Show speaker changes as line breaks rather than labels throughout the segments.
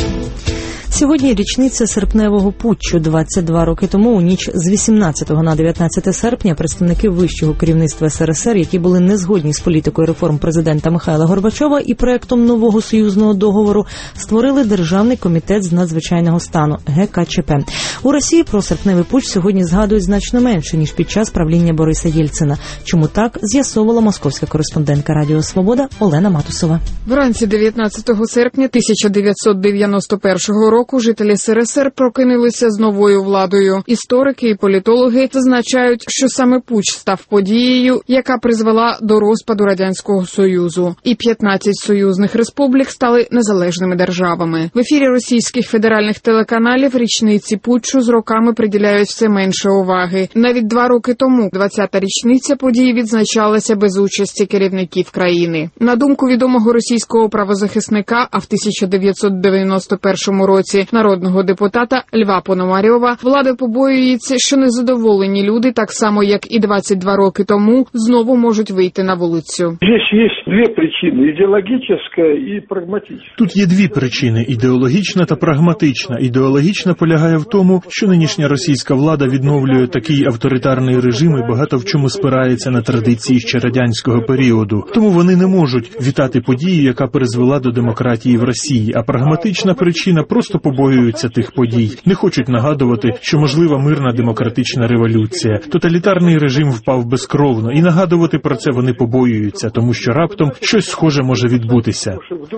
Сьогодні річниця серпневого путчу. 22 роки тому, у ніч з 18 на 19 серпня, представники вищого керівництва СРСР, які були не згодні з політикою реформ президента Михайла Горбачова і проектом нового союзного договору, створили Державний комітет з надзвичайного стану – ГКЧП. У Росії про серпневий путч сьогодні згадують значно менше, ніж під час правління Бориса Єльцина. Чому так, з'ясовувала московська кореспондентка Радіо Свобода Олена Матусова.
Вранці 19 серпня 1991 року жителі СРСР прокинулися з новою владою. Історики і політологи зазначають, що саме путч став подією, яка призвела до розпаду Радянського Союзу. І 15 союзних республік стали незалежними державами. В ефірі російських федеральних телеканалів річниці путчу з роками приділяють все менше уваги. Навіть 2 роки тому, 20-та річниця події, відзначалася без участі керівників країни. На думку відомого російського правозахисника, а в 1991 році народного депутата Льва Пономарьова, влада побоюється, що незадоволені люди, так само як і 22 роки тому, знову можуть вийти на вулицю.
Тут є дві причини – ідеологічна та прагматична. Ідеологічна полягає в тому, що нинішня російська влада відновлює такий авторитарний режим і багато в чому спирається на традиції ще радянського періоду. Тому вони не можуть вітати подію, яка призвела до демократії в Росії. А прагматична причина – просто побоюються тих подій. Не хочуть нагадувати, що можлива мирна демократична революція. Тоталітарний режим впав безкровно. І нагадувати про це вони побоюються, тому що раптом щось схоже може відбутися.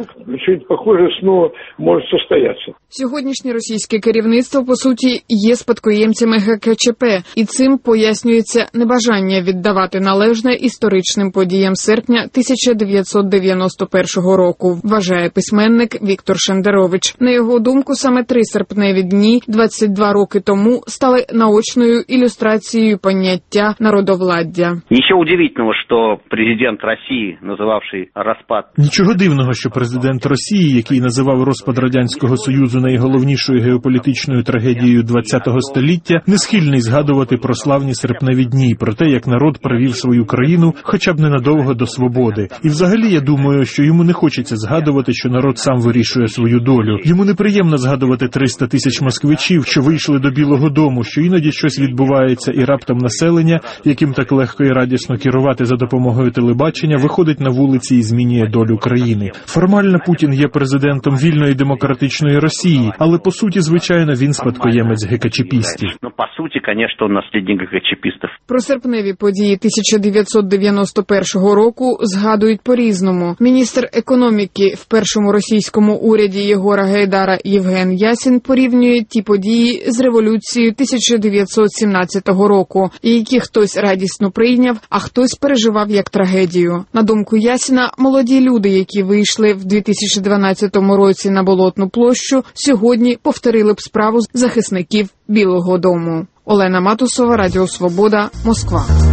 Сьогоднішнє російське керівництво, по суті, є спадкоємцями ГКЧП. І цим пояснюється небажання віддавати належне історичним подіям серпня 1991 року, вважає письменник Віктор Шендерович. На його думку, саме 3 серпневі дні 22 роки тому стали наочною ілюстрацією поняття народовладдя.
Нічого удивительного, що президент Росії, називавший розпад...
Нічого дивного, що президент Росії, який називав розпад Радянського Союзу найголовнішою геополітичною трагедією ХХ століття, не схильний згадувати про славні серпневі дні, про те, як народ привів свою країну хоча б ненадовго до свободи. І взагалі, я думаю, що йому не хочеться згадувати, що народ сам вирішує свою долю. Йому неприємно згадувати 300 тисяч москвичів, що вийшли до Білого дому, що іноді щось відбувається і раптом населення, яким так легко і радісно керувати за допомогою телебачення, виходить на вулиці і змінює долю країни. Формально Путін є президентом вільної демократичної Росії, але по суті, звичайно, він спадкоємець ГКЧПістів.
Ну, по суті, звісно, він наслідник ГКЧПістів.
Про серпневі події 1991 року згадують по-різному. Міністр економіки в першому російському уряді Єгора Гайдара Євген Ясін порівнює ті події з революцією 1917 року, які хтось радісно прийняв, а хтось переживав як трагедію. На думку Ясіна, молоді люди, які вийшли в 2012 році на Болотну площу, сьогодні повторили б справу захисників Білого дому. Олена Матусова, Радіо Свобода, Москва.